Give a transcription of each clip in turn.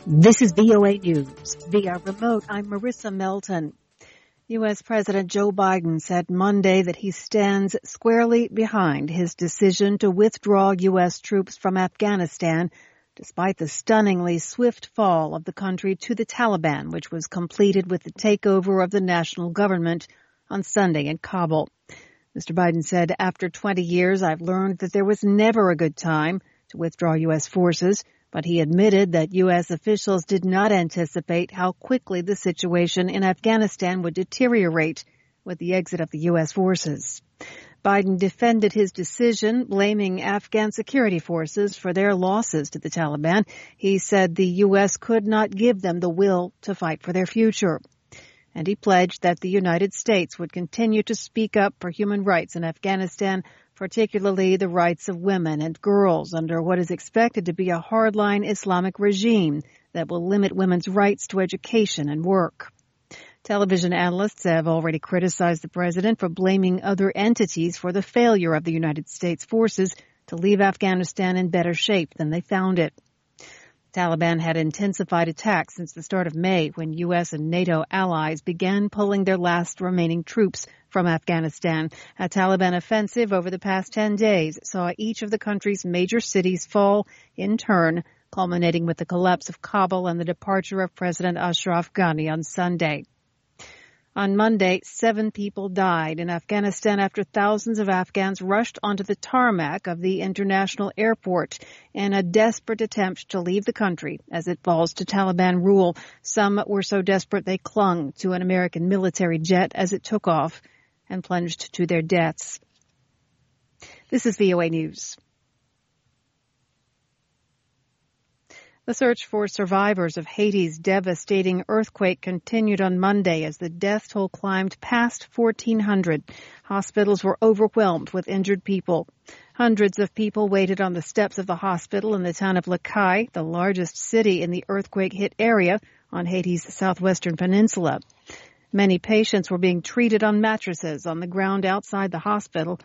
This is VOA News. Via remote, I'm Marissa Melton. U.S. President Joe Biden said Monday that he stands squarely behind his decision to withdraw U.S. troops from Afghanistan, despite the stunningly swift fall of the country to the Taliban, which was completed with the takeover of the national government on Sunday in Kabul. Mr. Biden said, "After 20 years, I've learned that there was never a good time to withdraw U.S. forces." But he admitted that U.S. officials did not anticipate how quickly the situation in Afghanistan would deteriorate with the exit of the U.S. forces. Biden defended his decision, blaming Afghan security forces for their losses to the Taliban. He said the U.S. could not give them the will to fight for their future. And he pledged that the United States would continue to speak up for human rights in Afghanistan, particularly the rights of women and girls under what is expected to be a hardline Islamic regime that will limit women's rights to education and work. Television analysts have already criticized the president for blaming other entities for the failure of the United States forces to leave Afghanistan in better shape than they found it. Taliban had intensified attacks since the start of May when U.S. and NATO allies began pulling their last remaining troops from Afghanistan. A Taliban offensive over the past 10 days saw each of the country's major cities fall in turn, culminating with the collapse of Kabul and the departure of President Ashraf Ghani on Sunday. On Monday, 7 people died in Afghanistan after thousands of Afghans rushed onto the tarmac of the international airport in a desperate attempt to leave the country as it falls to Taliban rule. Some were so desperate they clung to an American military jet as it took off and plunged to their deaths. This is VOA News. The search for survivors of Haiti's devastating earthquake continued on Monday as the death toll climbed past 1,400. Hospitals were overwhelmed with injured people. Hundreds of people waited on the steps of the hospital in the town of Le Cai, the largest city in the earthquake-hit area on Haiti's southwestern peninsula. Many patients were being treated on mattresses on the ground outside the hospital,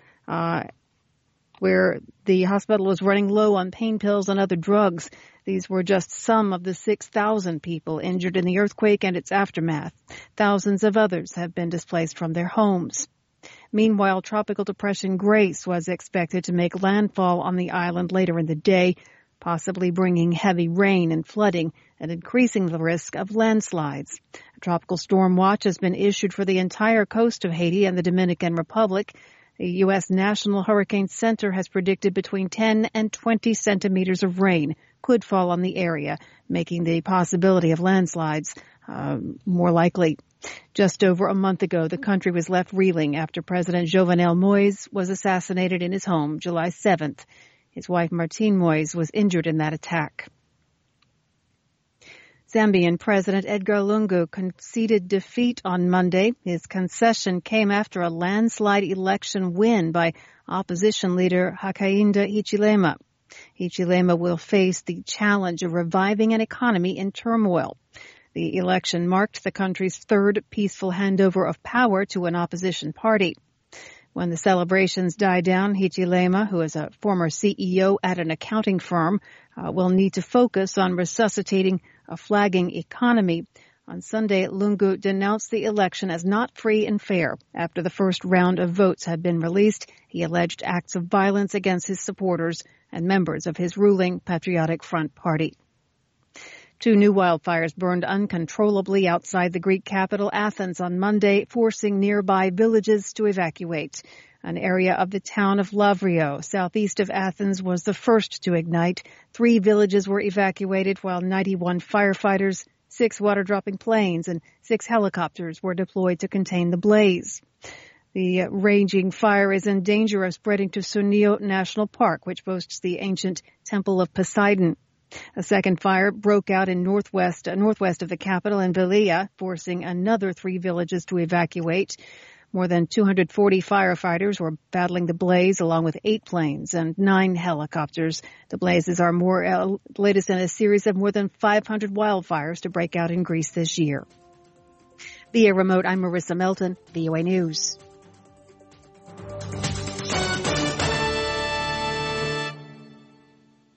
where the hospital was running low on pain pills and other drugs. These were just some of the 6,000 people injured in the earthquake and its aftermath. Thousands of others have been displaced from their homes. Meanwhile, Tropical Depression Grace was expected to make landfall on the island later in the day, possibly bringing heavy rain and flooding and increasing the risk of landslides. A tropical storm watch has been issued for the entire coast of Haiti and the Dominican Republic. The U.S. National Hurricane Center has predicted between 10 and 20 centimeters of rain could fall on the area, making the possibility of landslides more likely. Just over a month ago, the country was left reeling after President Jovenel Moïse was assassinated in his home July 7th. His wife Martine Moïse was injured in that attack. Zambian President Edgar Lungu conceded defeat on Monday. His concession came after a landslide election win by opposition leader Hakainde Hichilema. Hichilema will face the challenge of reviving an economy in turmoil. The election marked the country's third peaceful handover of power to an opposition party. When the celebrations die down, Hichilema, who is a former CEO at an accounting firm, will need to focus on resuscitating a flagging economy. On Sunday, Lungu denounced the election as not free and fair. After the first round of votes had been released, he alleged acts of violence against his supporters and members of his ruling Patriotic Front Party. 2 new wildfires burned uncontrollably outside the Greek capital Athens on Monday, forcing nearby villages to evacuate. An area of the town of Lavrio, southeast of Athens, was the first to ignite. 3 villages were evacuated while 91 firefighters, 6 water-dropping planes, and 6 helicopters were deployed to contain the blaze. The raging fire is in danger of spreading to Sunio National Park, which boasts the ancient Temple of Poseidon. A second fire broke out in northwest of the capital in Velia, forcing another 3 villages to evacuate. More than 240 firefighters were battling the blaze, along with 8 planes and 9 helicopters. The blazes are latest in a series of more than 500 wildfires to break out in Greece this year. Via remote, I'm Marissa Melton, VOA News.